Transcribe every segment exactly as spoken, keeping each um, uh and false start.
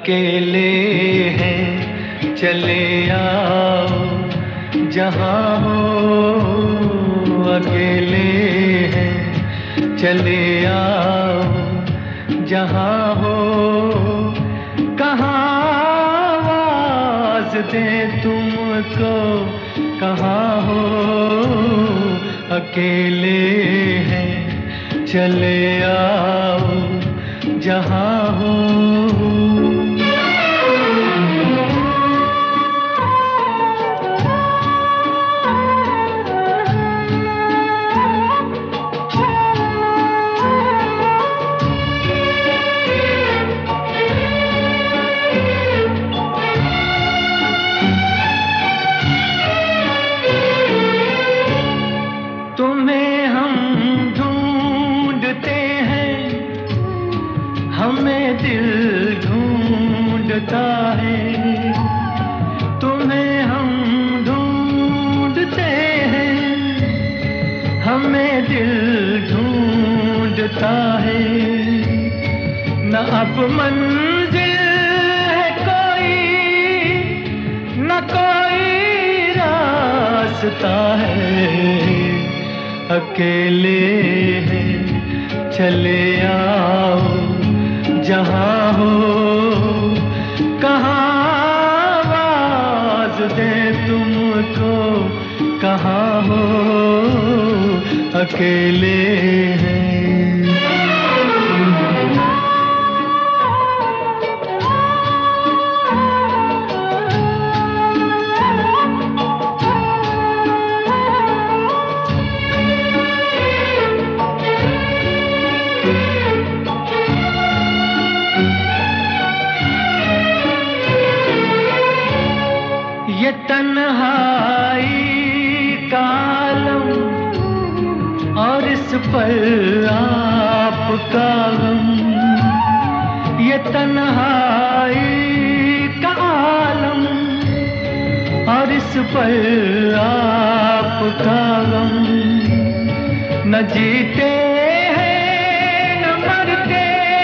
अकेले हैं चले आओ जहाँ हो, अकेले हैं चले आओ जहाँ हो, कहाँ आवाज़ दें तुमको, कहाँ हो, अकेले हैं चले आओ जहाँ हो। तुम्हें हम ढूंढते हैं, हमें दिल ढूंढता है। तुम्हें हम ढूंढते हैं, हमें दिल ढूंढता है। न अब मंजिल है कोई, न कोई रास्ता है, अकेले हैं चले आओ जहाँ हो, कहाँ आवाज़ दें तुमको, कहाँ हो, अकेले हैं। ये तन्हाई का आलम और इस पर आपका गम, ये तन्हाई का आलम और इस पर आपका गम। न जीते हैं न मरते,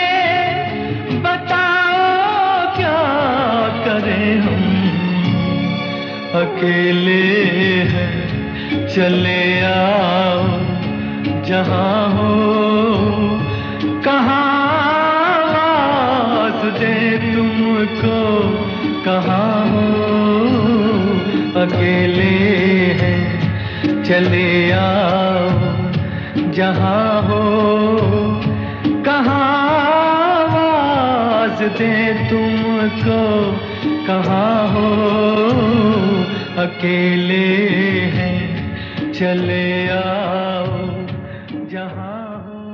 बताओ क्या करें हम, अकेले हैं चले आओ जहाँ हो, कहाँ आवाज़ दें तुमको, कहाँ हो, अकेले हैं चले आओ जहाँ हो, कहाँ आवाज़ दें तुमको, कहाँ हो, अकेले हैं चले आओ।